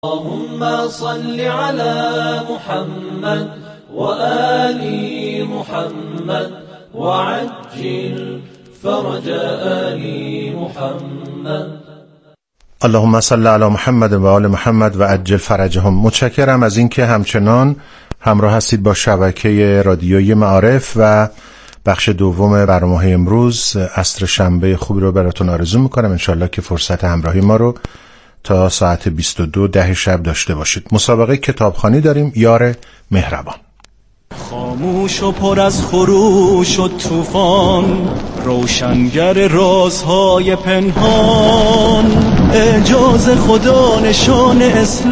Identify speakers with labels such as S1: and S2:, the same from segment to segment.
S1: اللهم صل على محمد وآل محمد وعجل فرج آل محمد.
S2: اللهم صل علی محمد و آل محمد و عجل فرجهم. متشکرم از اینکه همچنان همراه هستید با شبکه رادیویی معارف و بخش دوم برنامه امروز. عصر شنبه خوبی رو براتون آرزو میکنم. انشالله که فرصت همراهی ما رو تا ساعت 22:10 شب داشته باشید. مسابقه کتابخوانی داریم، یار مهربان.
S3: خاموش و پر از خروش و طوفان، روشنگر رازهای پنهان، اعجاز خدا نشان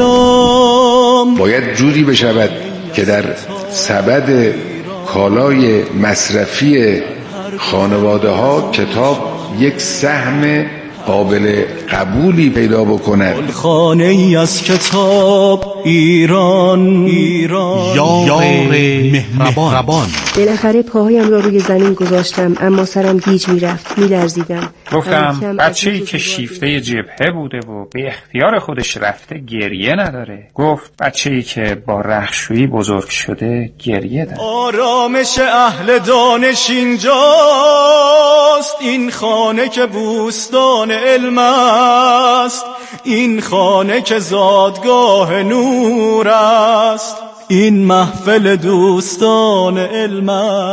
S3: اسلام.
S4: باید جوری بشود که در سبد کالای مصرفی خانواده ها کتاب یک سهم قابل قبولی پیدا بکند.
S3: خانه ای از کتاب ایران،
S5: یار مهربان.
S6: بالاخره پاهایم را روی زمین گذاشتم، اما سرم گیج میرفت، میلرزیدم.
S7: گفتم بچه‌ای که شیفته جبهه بوده و به اختیار خودش رفته گریه نداره. گفت بچه‌ای که با رختشویی بزرگ شده گریه داره.
S3: آرامش اهل دانش اینجاست، این خانه که بوستان علم است، این خانه که زادگاه نور است، این محفل دوستان علم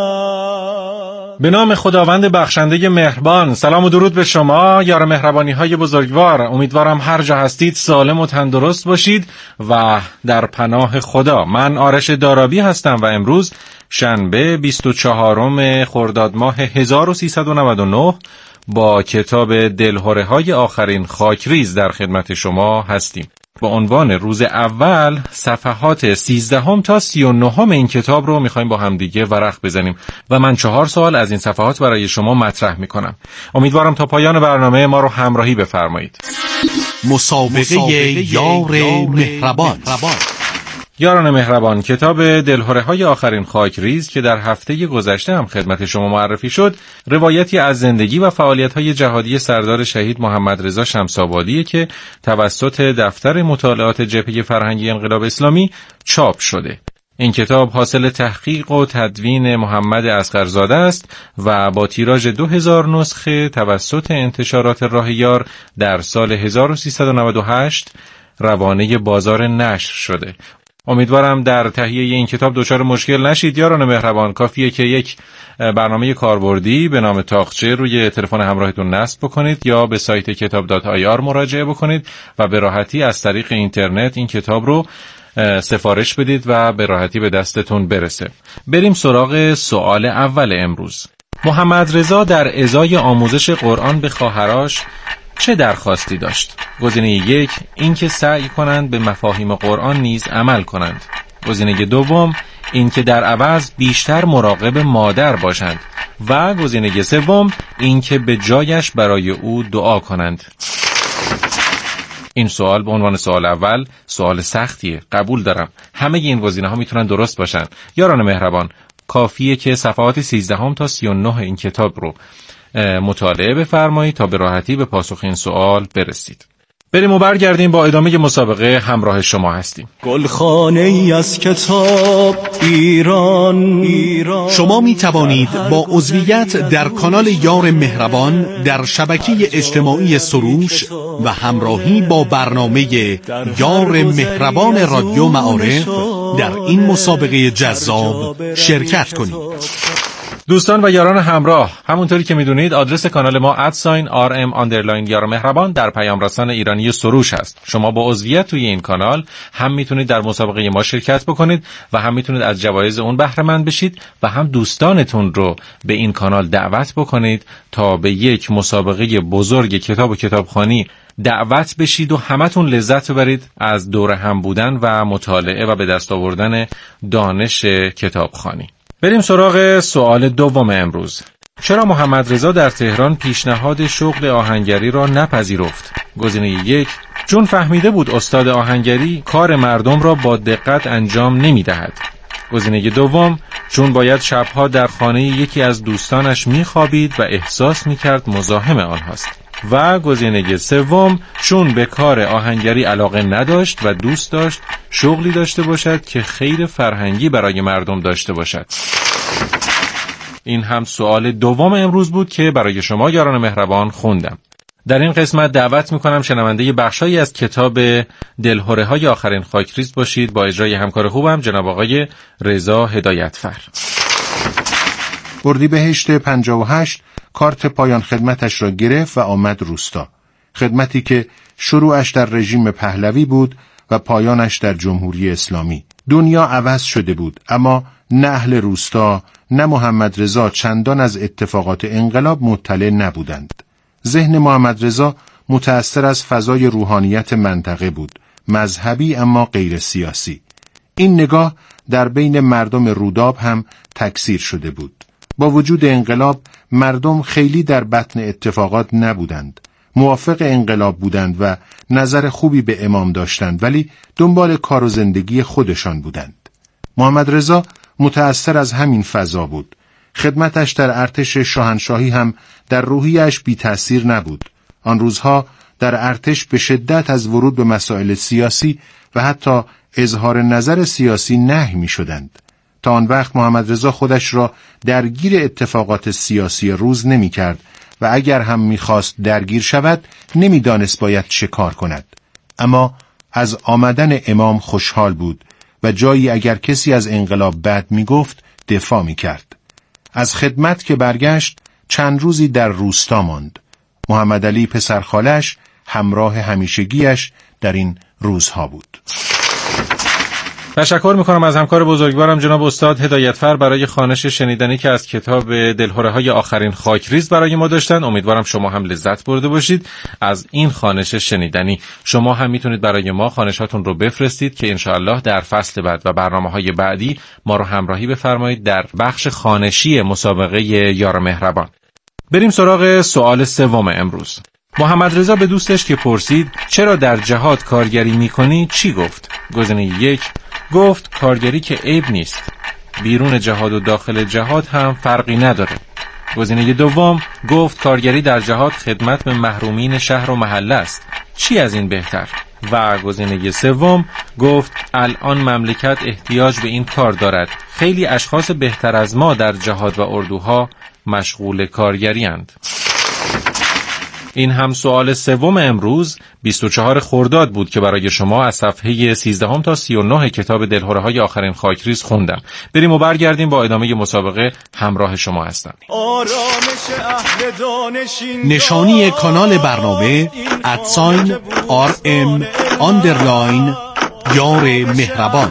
S3: است.
S5: به نام خداوند بخشنده مهربان. سلام و درود به شما یار مهربانی های بزرگوار. امیدوارم هر جا هستید سالم و تندرست باشید و در پناه خدا. من آرش دارابی هستم و امروز شنبه 24 خرداد ماه 1399 با کتاب دلهره های آخرین خاکریز در خدمت شما هستیم. با عنوان روز اول صفحات 13 تا 39 این کتاب رو میخوایم با همدیگه ورق بزنیم و من 4 سوال از این صفحات برای شما مطرح میکنم. امیدوارم تا پایان برنامه ما رو همراهی بفرمایید.
S8: مسابقه یار مهربان.
S5: یاران مهربان، کتاب دلهره های آخرین خاکریز که در هفته گذشته هم خدمت شما معرفی شد، روایتی از زندگی و فعالیت های جهادی سردار شهید محمد رضا شمس‌آبادی که توسط دفتر مطالعات جبهه فرهنگی انقلاب اسلامی چاپ شده. این کتاب حاصل تحقیق و تدوین محمد اصغرزاده است و با تیراژ 2000 نسخه توسط انتشارات راه یار در سال 1398 روانه بازار نشر شده. امیدوارم در تهیه این کتاب دچار مشکل نشید. یاران مهربان، کافیه که یک برنامه کاربردی به نام تاقچه روی تلفن همراهتون نصب بکنید یا به سایت kitab.ir مراجعه بکنید و به راحتی از طریق اینترنت این کتاب رو سفارش بدید و به راحتی به دستتون برسه. بریم سراغ سوال اول امروز. محمد رضا در ازای آموزش قرآن به خواهراش چه درخواستی داشت؟ گزینه 1 اینکه سعی کنند به مفاهیم قرآن نیز عمل کنند. گزینه 2 اینکه در عوض بیشتر مراقب مادر باشند و گزینه 3 اینکه به جایش برای او دعا کنند. این سوال به عنوان سوال اول سوال سختیه، قبول دارم. همه این گزینه ها میتونن درست باشن. یاران مهربان، کافیه که صفحات 13 تا 39 این کتاب رو مطالعه بفرمایید تا به راحتی به پاسخ این سوال برسید. بریم و برگردیم با ادامه مسابقه. همراه شما هستیم.
S3: گلخانه ای از کتاب ایران.
S8: شما می توانید با عضویت در کانال یار مهربان در شبکه اجتماعی سروش و همراهی با برنامه یار مهربان رادیو معارف در این مسابقه جذاب شرکت کنید.
S5: دوستان و یاران همراه، همونطوری که میدونید آدرس کانال ما @rm_ یار مهربان در پیام رسان ایرانی سروش هست. شما با عضویت توی این کانال هم میتونید در مسابقه ما شرکت بکنید و هم میتونید از جوایز اون بهره مند بشید و هم دوستانتون رو به این کانال دعوت بکنید تا به یک مسابقه بزرگ کتاب و کتابخوانی دعوت بشید و همتون لذت ببرید از دور هم بودن و مطالعه و به دست آوردن دانش کتابخوانی. بریم سراغ سوال دوم امروز. چرا محمد رضا در تهران پیشنهاد شغل آهنگری را نپذیرفت؟ گزینه 1 چون فهمیده بود استاد آهنگری کار مردم را با دقت انجام نمی‌دهد. گزینه 2 چون باید شبها در خانه یکی از دوستانش می‌خوابید و احساس می‌کرد مزاحم آنهاست. و گزینه سوم، چون به کار آهنگری علاقه نداشت و دوست داشت شغلی داشته باشد که خیر فرهنگی برای مردم داشته باشد. این هم سوال دوم امروز بود که برای شما یاران مهربان خوندم. در این قسمت دعوت میکنم شنونده بخشایی از کتاب دلهره‌های آخرین خاکریز باشید با اجرای همکار خوبم جناب آقای رضا هدایتفر.
S2: اردیبهشت 58 کارت پایان خدمتش را گرفت و آمد روستا. خدمتی که شروعش در رژیم پهلوی بود و پایانش در جمهوری اسلامی. دنیا عوض شده بود، اما نه اهل روستا نه محمد رضا چندان از اتفاقات انقلاب مطلع نبودند. ذهن محمد رضا متأثر از فضای روحانیت منطقه بود، مذهبی اما غیر سیاسی. این نگاه در بین مردم روداب هم تکثیر شده بود. با وجود انقلاب مردم خیلی در بطن اتفاقات نبودند. موافق انقلاب بودند و نظر خوبی به امام داشتند، ولی دنبال کار و زندگی خودشان بودند. محمد رضا متأثر از همین فضا بود. خدمتش در ارتش شاهنشاهی هم در روحیش بی تأثیر نبود. آن روزها در ارتش به شدت از ورود به مسائل سیاسی و حتی اظهار نظر سیاسی نهی می شدند. تا آن وقت محمد رضا خودش را درگیر اتفاقات سیاسی روز نمی کرد و اگر هم می خواست درگیر شود نمی دانست باید چه کار کند. اما از آمدن امام خوشحال بود و جایی اگر کسی از انقلاب بد می گفت دفاع می کرد. از خدمت که برگشت چند روزی در روستا ماند. محمد علی پسرخالش همراه همیشگیش در این روزها بود.
S5: تشکر میکنم از همکار بزرگوارم جناب استاد هدایتفر برای خوانش شنیدنی که از کتاب دلهره‌های آخرین خاکریز برای ما داشتن. امیدوارم شما هم لذت برده باشید از این خوانش شنیدنی. شما هم میتونید برای ما خوانشاتون رو بفرستید که انشاءالله در فصل بعد و برنامه‌های بعدی ما رو همراهی بفرمایید در بخش خوانشی مسابقه یار مهربان. بریم سراغ سوال سوم امروز. محمد رضا به دوستش که پرسید چرا در جهاد کارگری میکنی چی گفت؟ گزینه 1 گفت کارگری که عیب نیست، بیرون جهاد و داخل جهاد هم فرقی نداره. گزینه 2 گفت کارگری در جهاد خدمت به محرومین شهر و محله است، چی از این بهتر؟ و گزینه 3 گفت الان مملکت احتیاج به این کار دارد، خیلی اشخاص بهتر از ما در جهاد و اردوها مشغول کارگری اند. این هم سوال سوم امروز 24 خرداد بود که برای شما از صفحه 13 تا 39 کتاب دلهره‌های آخرین خاکریز خوندم. بریم و برگردیم با ادامه مسابقه. همراه شما هستم.
S8: نشانی کانال برنامه @RM_ یار مهربان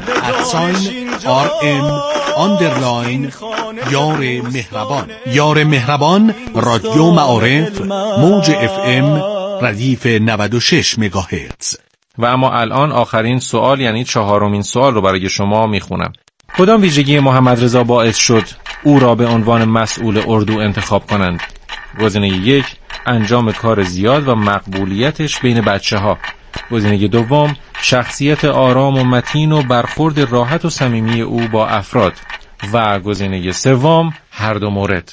S8: @RM_ یار مهربان. یار مهربان رادیو معارف موج FM ردیف 96 مگاهرتز.
S5: و اما الان آخرین سوال یعنی 4مین سوال رو برای شما میخونم. کدام ویژگی محمد رضا باعث شد او را به عنوان مسئول اردو انتخاب کنند؟ گزینه 1 انجام کار زیاد و مقبولیتش بین بچه‌ها. گزینه 2 شخصیت آرام و متین و برخورد راحت و صمیمی او با افراد. و گزینه 3 هر دو مورد.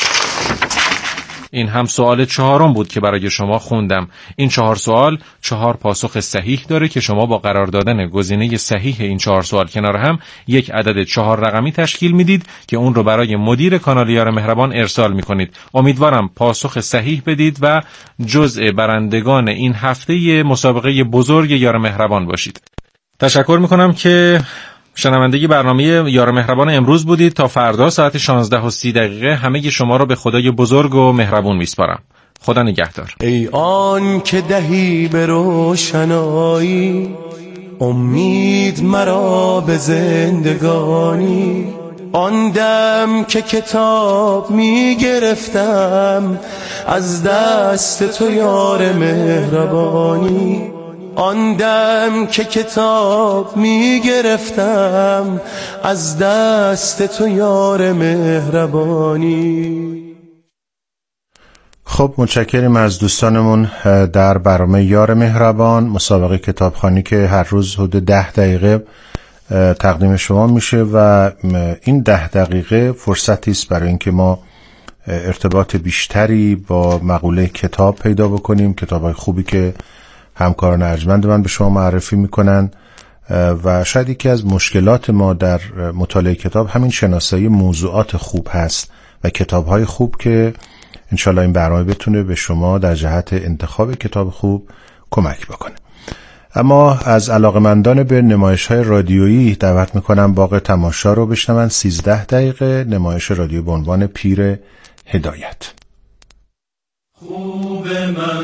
S5: این هم سوال 4 بود که برای شما خوندم. این 4 سوال 4 پاسخ صحیح داره که شما با قرار دادن گزینه صحیح این 4 سوال کنار هم یک عدد 4 رقمی تشکیل میدید که اون رو برای مدیر کانال یار مهربان ارسال میکنید. امیدوارم پاسخ صحیح بدید و جزء برندگان این هفته مسابقه بزرگ یار مهربان باشید. تشکر میکنم که شنونده برنامه یار مهربان امروز بودید. تا فردا ساعت 16:30 همه شما را به خدای بزرگ و مهربون میسپارم. خدا نگهدار.
S3: ای آن که دهی به روشنایی امید مرا به زندگانی، آن دم که کتاب می گرفتم از دست تو یار مهربانی، آن دم که کتاب می گرفتم از دست تو یار مهربانی.
S2: خب متشکریم از دوستانمون در برنامه یار مهربان، مسابقه کتابخوانی که هر روز حدود 10 دقیقه تقدیم شما میشه و این 10 دقیقه فرصتی است برای اینکه ما ارتباط بیشتری با مقوله کتاب پیدا بکنیم، کتاب‌های خوبی که همکاران ارجمند من به شما معرفی میکنن. و شاید یکی از مشکلات ما در مطالعه کتاب همین شناسایی موضوعات خوب هست و کتاب‌های خوب که انشالله این برنامه بتونه به شما در جهت انتخاب کتاب خوب کمک بکنه. اما از علاقمندان به نمایش‌های رادیویی دعوت میکنم باغ تماشا رو بشنون. 13 دقیقه نمایش رادیو به عنوان پیر هدایت.
S1: خوب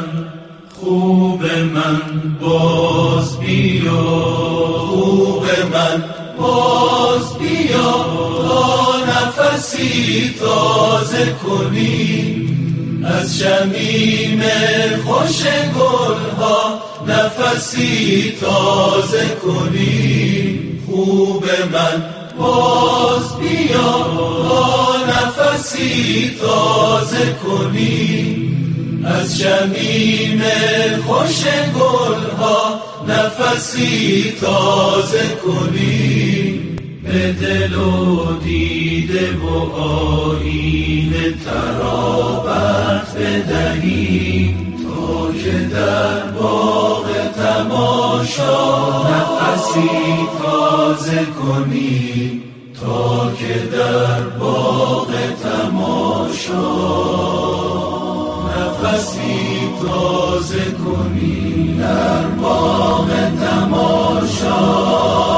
S1: من باز بیا، خوب من باز بیا، تا نفسی تازه کنی از شمیم خوش گلها، نفسی تازه کنی. خوب من باز بیا، تا نفسی تازه کنی از شمیم خوش گلها، نفسی تازه کنی. به دل و دیده و آیینه ترابت بدهیم، تا که در باغ تماشا نفسی تازه کنیم، تا که در باغ تماشا نفسی تازه کنی در باغ تماشا.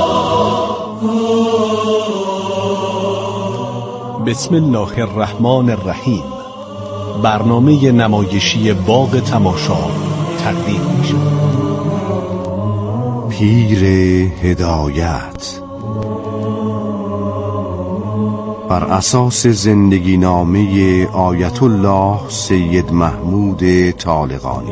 S8: بسم الله الرحمن الرحیم. برنامه نمایشی باغ تماشا تقدیم میشه.
S9: پیر هدایت بر اساس زندگی نامه آیت الله سید محمود طالقانی.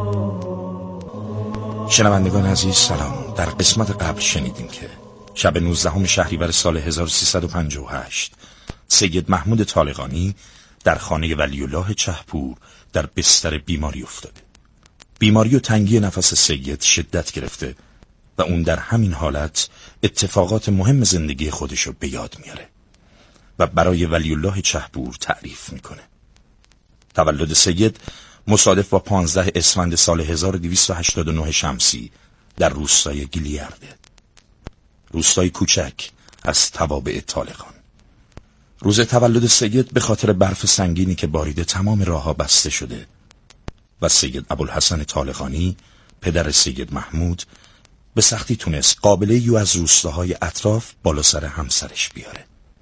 S10: شنوندگان عزیز سلام. در قسمت قبل شنیدیم که شب 19 شهریور سال 1358 سید محمود طالقانی در خانه ولی الله چهپور در بستر بیماری افتاده. بیماری و تنگی نفس سید شدت گرفته و اون در همین حالت اتفاقات مهم زندگی خودشو به یاد میاره و برای ولی الله چهپور تعریف میکنه. تولد سید مصادف با 15 اسفند سال 1289 شمسی در روستای گیلیارده، روستای کوچک از توابع طالقان. روز تولد سید به خاطر برف سنگینی که باریده تمام راهها بسته شده و سید ابوالحسن طالقانی پدر سید محمود به سختی تونست قابله‌ای از روستاهای اطراف بالا سر همسرش بیاره.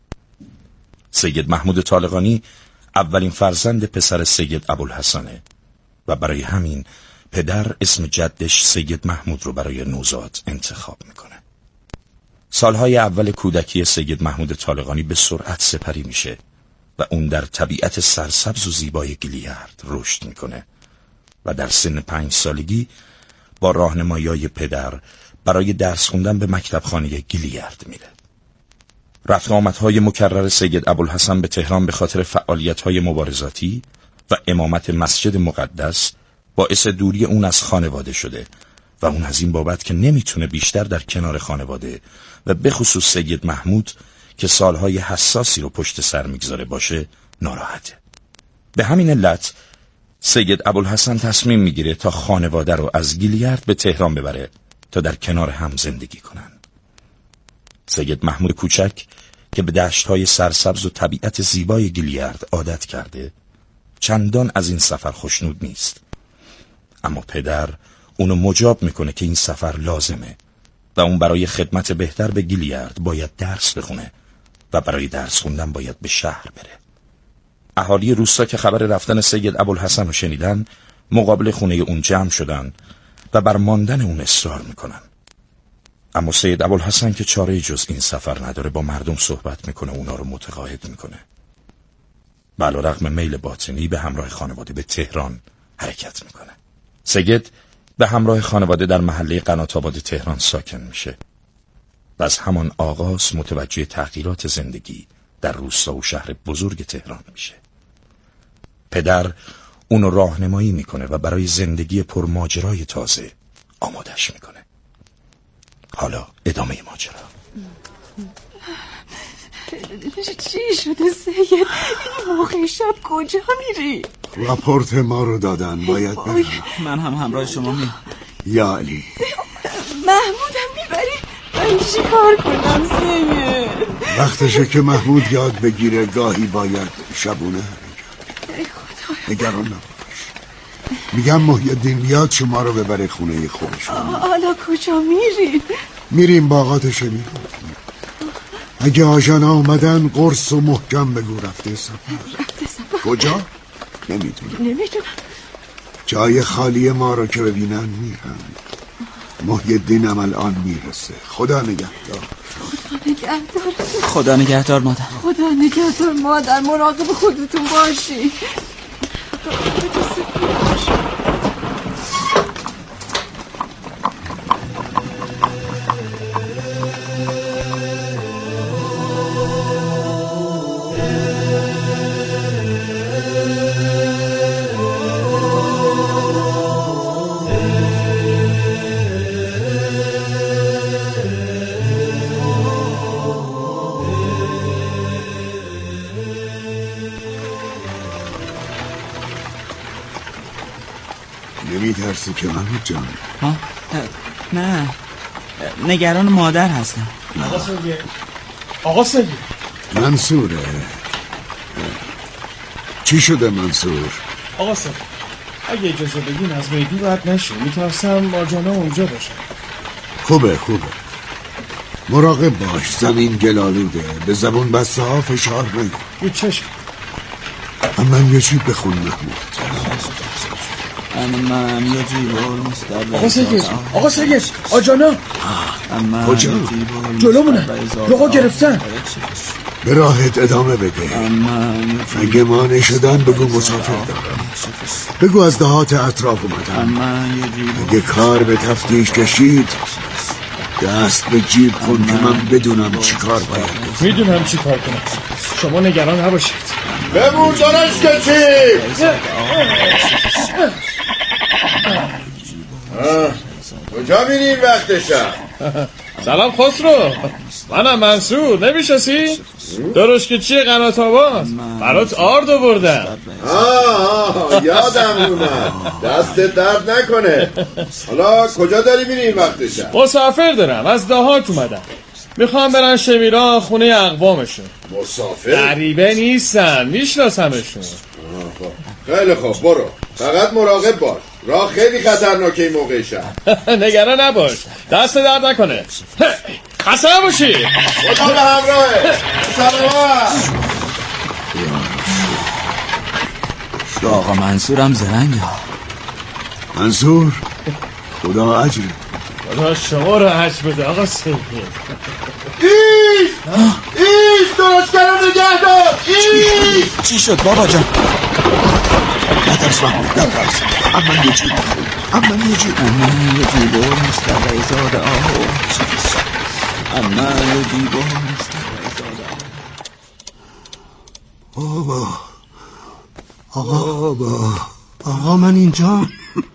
S10: سید محمود طالقانی اولین فرزند پسر سید ابوالحسنه و برای همین پدر اسم جدش سید محمود رو برای نوزاد انتخاب میکنه. سالهای اول کودکی سید محمود طالقانی به سرعت سپری میشه و اون در طبیعت سرسبز و زیبای گیلیارد رشد میکنه و در سن 5 سالگی با راهنمایی پدر برای درس خوندن به مکتبخانه گیلیارد میره. رفت آمدهای مکرر سید ابوالحسن به تهران به خاطر فعالیت‌های مبارزاتی و امامت مسجد مقدس باعث دوری اون از خانواده شده و اون از این بابت که نمیتونه بیشتر در کنار خانواده و به خصوص سید محمود که سالهای حساسی رو پشت سر میگذاره باشه ناراحته. به همین علت سید ابوالحسن تصمیم میگیره تا خانواده رو از گیلیارد به تهران ببره تا در کنار هم زندگی کنن. سید محمود کوچک که به دشت‌های سرسبز و طبیعت زیبای گیلیارد عادت کرده چندان از این سفر خوشنود نیست، اما پدر اونو مجاب میکنه که این سفر لازمه و اون برای خدمت بهتر به گیلیارد باید درس بخونه و برای درس خوندن باید به شهر بره. اهالی روستا که خبر رفتن سید ابوالحسن رو شنیدن مقابل خونه اون جمع شدن و بر ماندن اون اصرار میکنن. اما سید ابوالحسن که چاره جز این سفر نداره با مردم صحبت میکنه، اونا رو متقاعد میکنه. علیرغم میل باطنی به همراه خانواده به تهران حرکت میکنه. سید به همراه خانواده در محله قنات‌آباد تهران ساکن میشه و از همان آغاز متوجه تغییرات زندگی در روستا و شهر بزرگ تهران میشه. پدر اونو راهنمایی میکنه و برای زندگی پرماجرای تازه آمادش میکنه. حالا ادامه ماجرا.
S11: چی شده سید؟ این موقع شب کجا میری؟
S12: راپورت ما رو دادن، باید برم.
S13: من هم همراه شما میام.
S12: یا علی
S11: محمودم میبری؟ من چی کار کنم سید؟
S12: وقتشه که محمود یاد بگیره گاهی باید شبونه نگران نباش. میگم محی الدین بیاد شما رو ببره خونه خودش.
S11: حالا کجا میری؟
S12: میریم باغات شمیران. اگه آژان آمدن قرص و محکم بگو رفته سفر. کجا؟ نمیدونم. جای خالی ما رو که ببینن میرن. محی الدین هم الان میرسه. خدا نگهدار.
S13: خدا نگهدار مادر.
S11: خدا نگهدار مادر. مراقب خودتون باشی.
S12: نمیترسی که محمود جان؟
S13: نه نگران مادر هستم.
S14: آقا سید
S12: منصوره. چی شده منصور؟
S14: آقا سید اگه اجازه بدین از میدون رد نشه، میترسم آجانا اونجا باشن.
S12: خوبه مراقب باش، زمین گلالوده، به زبون بسته ها فشار نگیر.
S14: یه چشم.
S12: من یه چی بخون محمود.
S13: من یه جیبال مستقل.
S14: آقا سید آجانا
S12: کجا؟
S14: جلومونه، لغا گرفتن.
S12: به راحت ادامه بده. اگه مانع شدن بگو مسافر دارم. بگو از دهات اطراف اومدن. اگه کار به تفتیش کشید دست به جیب کن که من بدونم چی کار باید بکنم.
S14: میدونم چی کار کنم، شما نگران نباشید.
S12: بمون دارش کشید. کجا میرین وقتشم؟
S14: سلام خسرو، منم منصور، نمیشناسی؟ درش که چیه قنات آباد، برات آرد آوردم.
S12: یادم اومد، دستت درد نکنه. حالا کجا داری میری این وقتشم؟
S14: مسافر دارم، از دهات اومدم، میخوام برن شمیران خونه اقوامشون.
S12: مسافر؟
S14: غریبه نیستن، میشناسمشون.
S12: خیلی خوب برو، فقط مراقب باش، راه خیلی خطرناکه این موقع شب.
S14: نگران نباش، دست درد نکنه. خسته نباشی.
S12: خدا به همراهه. سلامت.
S13: آقا منصورم زرنگه.
S12: منصور خدا اجره.
S14: خدا شما رو اجر بده آقا سید.
S12: ایش درشکرم نگه دار.
S13: چی شد بابا جان؟
S12: نترس محمود نترس. اما یه جیب
S13: مستقی زاده آهو. اما یه جیب مستقی زاده
S12: آهو. آقا من اینجا.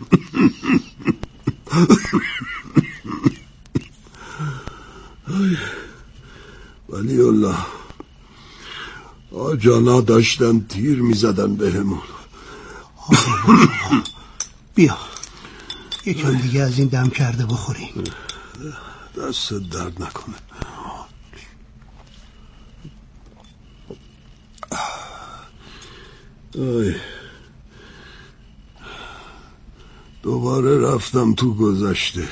S12: ولی الله آجانا داشتن تیر میزدن بهمون.
S15: بیا یکم دیگه از این دم کرده بخوریم.
S12: دست درد نکنه. دوباره رفتم تو گذشته.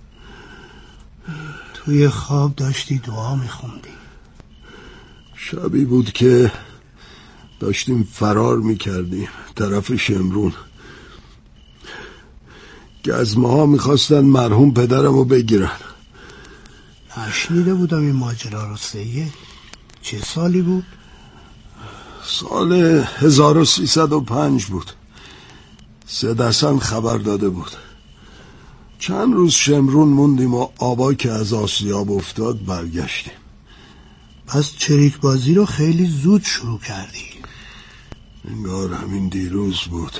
S15: توی خواب داشتی دعا میخوندی.
S12: شبی بود که داشتیم فرار میکردیم طرف شمرون. گزمه ها میخواستن مرحوم پدرم رو بگیرن.
S15: نشنیده بودم این ماجرا رو سید. چه سالی بود؟
S12: سال 1305 بود. سید حسن خبر داده بود. چند روز شمرون موندیم و آبا که از آسیاب افتاد برگشتیم.
S15: پس چریک بازی رو خیلی زود شروع کردی.
S12: انگار همین دیروز بود.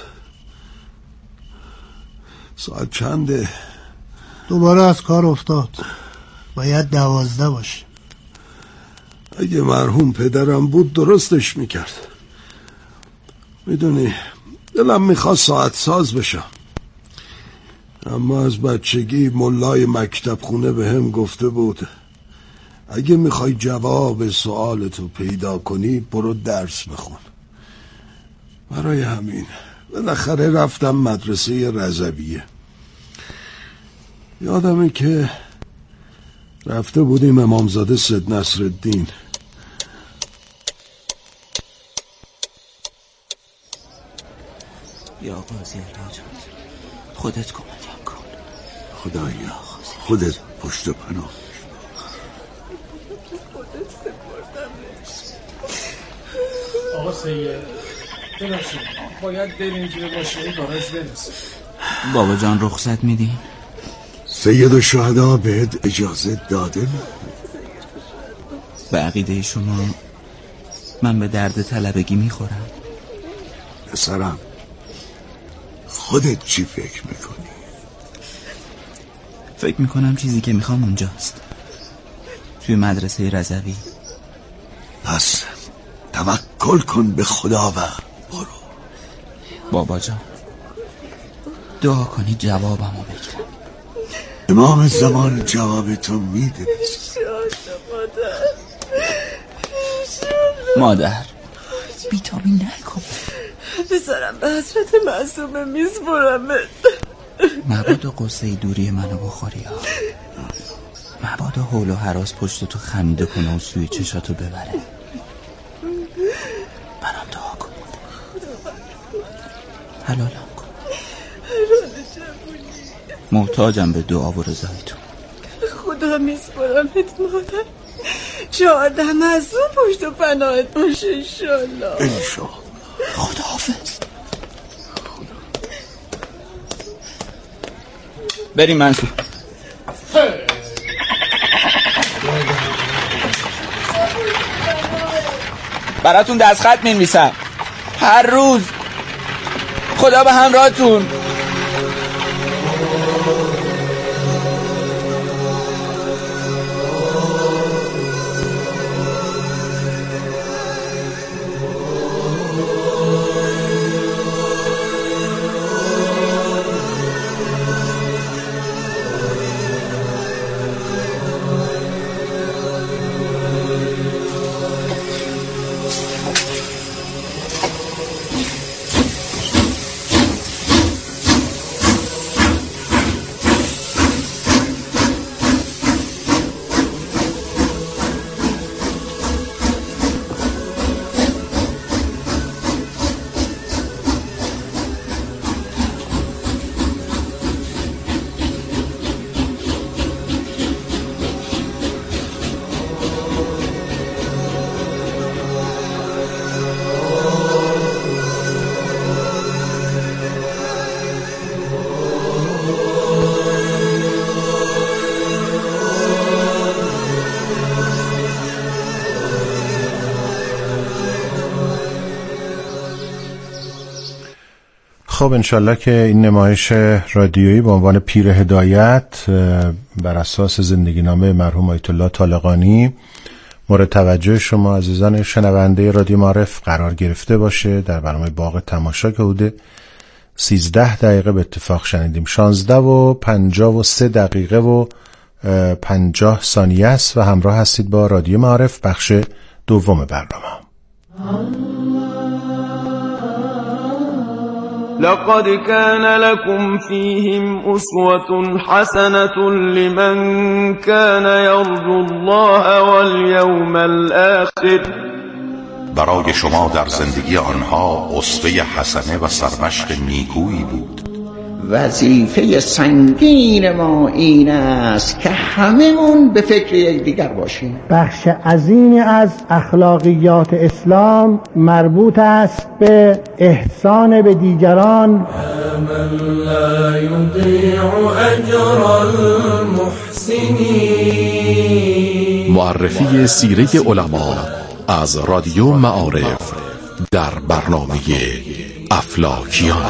S12: ساعت چنده؟
S15: دوباره از کار افتاد. باید 12 باشه.
S12: اگه مرحوم پدرم بود درستش میکرد. میدونی دلم میخواد ساعت ساز بشم، اما از بچگی ملای مکتب خونه به هم گفته بود اگه میخوای جواب سوالتو پیدا کنی برو درس بخون. برای همین بالاخره رفتم مدرسه رضویه. یادمه که رفته بودیم امامزاده سید نصرالدین.
S13: یا قاضی الحاجات، خودت کمکم کن.
S12: خدایا خودت پشت و پناه.
S14: آقا سید ببخشید، باید بریم که به ماشین گاراژ برسیم.
S13: بابا جان رخصت میدین؟
S12: سید الشهدا بهت اجازه داده؟
S13: به عقیده شما من به درد طلبگی میخورم؟
S12: پسرم خودت چی فکر میکنی؟
S13: فکر میکنم چیزی که میخوام اونجاست، توی مدرسه رضوی.
S12: پس توکل کن به خدا و برو.
S13: بابا جان دعا کنی جوابمو بگیرم.
S12: امام زمان جواب تو میده.
S13: مادر بیتابی نکن.
S11: بذارم به حضرت معصومه میسپرمت.
S13: مبادا قصه دوری منو بخوری ها. مبادا حول و هراس پشت تو خمیده کنه و سوی چشاتو ببره. منم دعا کن، حلالم کن. محتاجم به دعا و رضایتون.
S11: خدا میسپرمت مادر. 14 معصوم پشت و پناهت باشه انشالله.
S12: انشالله.
S13: خدا حافظ. بریم منصور. براتون دستخط می‌نویسم هر روز. خدا به همراهتون.
S2: خب انشالله که این نمایش رادیویی به عنوان پیر هدایت بر اساس زندگی نامه مرحوم آیت الله طالقانی مورد توجه شما عزیزان شنونده رادیو معارف قرار گرفته باشه. در برنامه باغ تماشا که حدود 13 دقیقه به اتفاق شنیدیم. 16 و 53 دقیقه و 50 ثانیه است و همراه هستید با رادیو معارف بخش دوم برنامه.
S16: لقد كان لكم فيهم أسوة حسنة لمن كان يرجو الله واليوم الآخر.
S10: برای شما در زندگی آنها اسوه حسنه و سرمشق نیکویی بود.
S17: وظیفه سنگین ما این است که هممون به فکر یکدیگر باشیم.
S15: بخش عظیمی از اخلاقیات اسلام مربوط است به احسان به دیگران.
S1: من لا یضیع اجر المحسنین.
S8: معرفی سیره علما از رادیو معارف در برنامه افلاکیان.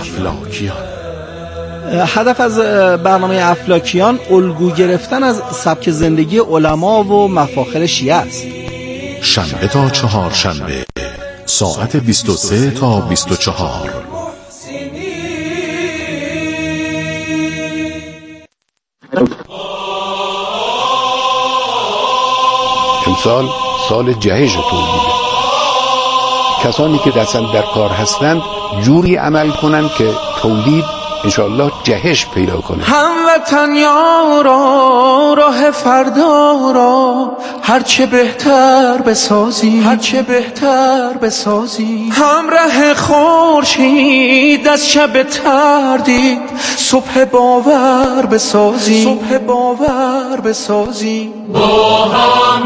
S18: هدف از برنامه افلاکیان الگو گرفتن از سبک زندگی علما و مفاخر شیعه است.
S8: شنبه تا چهارشنبه ساعت 23 تا 24.
S18: امسال سال جهش تولیده. کسانی که دستن در کار هستند جوری عمل کنند که تولید انشاءالله جهش پیدا کنه.
S3: هموطن یارا راه فردا را هرچه بهتر بسازی، هرچه بهتر بسازی. همراه خورشید از شب تردید صبح باور بسازی، صبح باور بسازی.
S1: با هم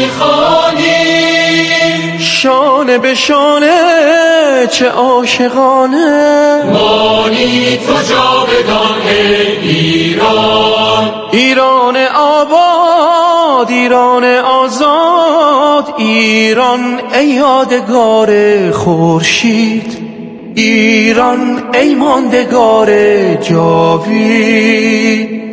S1: میخوانیم
S3: شانه به شانه چه عاشقانه
S1: مانی تو جاودان ایران.
S3: ایران آباد، ایران آزاد، ایران ای یادگار خورشید، ایران ای ماندگار جاوید.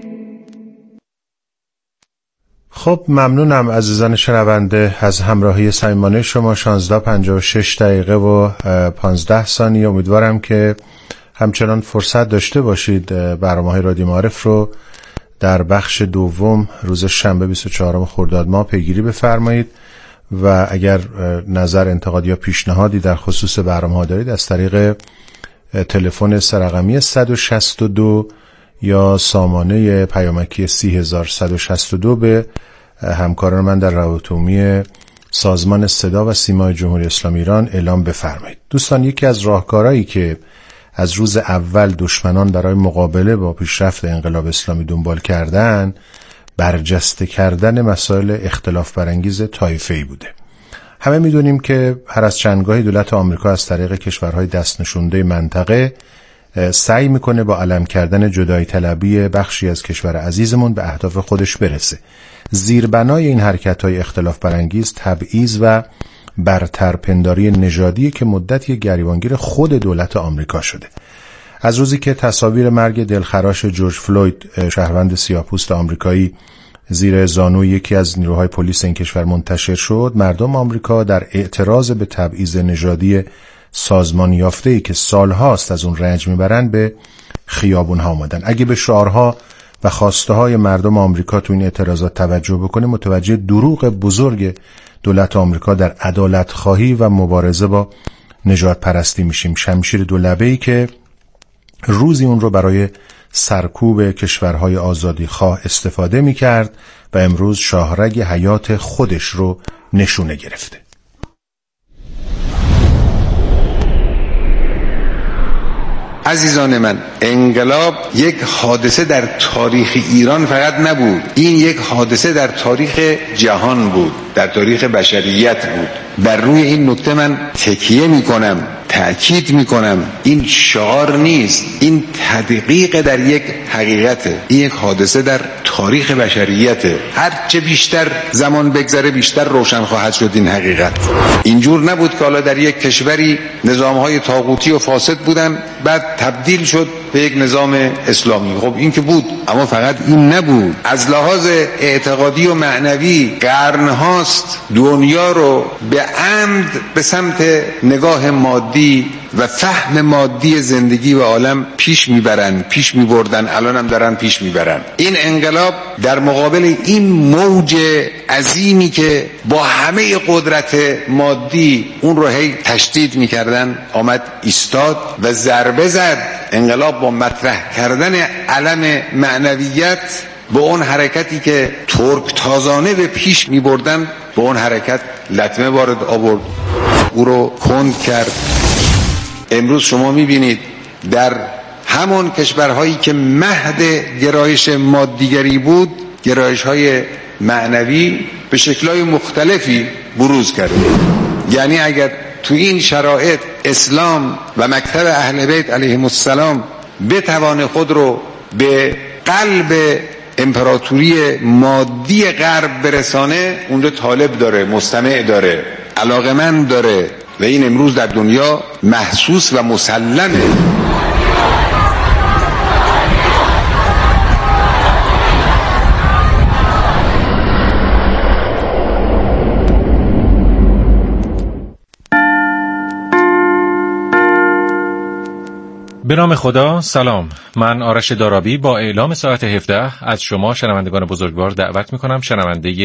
S2: خب ممنونم عزیزان شنونده از همراهی صمیمانه شما. 16:56 دقیقه و 15 ثانیه. امیدوارم که همچنان فرصت داشته باشید برنامه‌های رادیو معارف رو در بخش دوم روز شنبه 24 خرداد ماه پیگیری بفرمایید و اگر نظر، انتقاد یا پیشنهادی در خصوص برنامه‌ها دارید از طریق تلفن سه‌رقمی 162 یا سامانه پیامکی 30162 به همکاران من در روابط عمومی سازمان صدا و سیمای جمهوری اسلامی ایران اعلام بفرمایید. دوستان، یکی از راهکارهایی که از روز اول دشمنان برای مقابله با پیشرفت انقلاب اسلامی دنبال کردن، برجسته کردن مسائل اختلاف برانگیز طایفه‌ای بوده. همه میدونیم که هر از چندگاهی دولت آمریکا از طریق کشورهای دست نشونده منطقه سعی میکنه با علم کردن جدایی طلبی بخشی از کشور عزیزمون به اهداف خودش برسه. زیربنای این حرکت‌های اختلاف برانگیز تبعیض و برترپنداری نژادی که مدتی گریبانگیر خود دولت آمریکا شده. از روزی که تصاویر مرگ دلخراش جورج فلوید، شهروند سیاه‌پوست آمریکایی، زیر زانوی یکی از نیروهای پلیس این کشور منتشر شد، مردم آمریکا در اعتراض به تبعیض نژادی سازمان یافته‌ای که سالهاست از اون رنج میبرن به خیابون‌ها آمدن. اگه به شعارها و خواسته‌های مردم آمریکا تو این اعتراضات توجه بکنه، متوجه دروغ بزرگ دولت آمریکا در عدالت خواهی و مبارزه با نژاد پرستی میشیم. شمشیر دولبه‌ای که روزی اون رو برای سرکوب کشورهای آزادی خواه استفاده میکرد و امروز شاهرگ حیات خودش رو نشونه گرفته.
S4: عزیزان من، انقلاب یک حادثه در تاریخ ایران فقط نبود، این یک حادثه در تاریخ جهان بود، در تاریخ بشریت بود. بر روی این نکته من تکیه میکنم، تأکید میکنم. این شعار نیست، این تدقیق در یک حقیقته. این یک حادثه در تاریخ بشریته. هرچه بیشتر زمان بگذره بیشتر روشن خواهد شد این حقیقت. اینجور نبود که حالا در یک کشوری نظامهای طاغوتی و فاسد بودن بعد تبدیل شد به یک نظام اسلامی. خب این که بود، اما فقط این نبود. از لحاظ اعتقادی و معنوی قرنهاست دنیا رو به عمد به سمت نگاه مادی و فهم مادی زندگی و عالم پیش میبردن، الان هم دارن پیش میبرن. این انقلاب در مقابل این موج عظیمی که با همه قدرت مادی اون رو هی تشدید میکردن آمد ایستاد و ضربه زد. انقلاب با مطرح کردن علم معنویت به اون حرکتی که ترک تازانه به پیش میبردن، به اون حرکت لطمه وارد آورد، او رو کند کرد. امروز شما میبینید در همون کشورهایی که مهد گرایش مادیگری بود، گرایش‌های معنوی به شکل‌های مختلفی بروز کرده. یعنی اگر تو این شرایط اسلام و مکتب اهل بیت علیهم السلام بتوانه خود رو به قلب امپراتوری مادی غرب برسانه، اون رو طالب داره، مستمع داره، علاقمند داره و این امروز در دنیا محسوس و مسلمه.
S5: به نام خدا. سلام، من آرش دارابی با اعلام ساعت 17 از شما شنوندگان بزرگوار دعوت میکنم شنونده